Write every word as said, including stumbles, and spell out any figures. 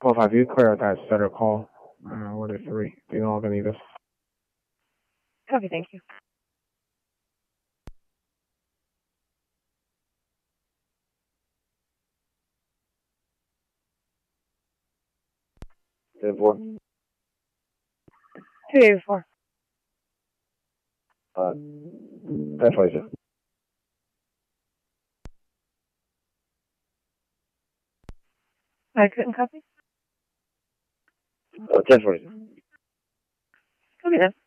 Well, if you clear out that stutter call, uh, what is three? Do you know if any of this? Copy, thank you. Ten four. Two eighty-four. Uh, ten twenty-six. I couldn't copy. Uh, ten forty-six. Copy then.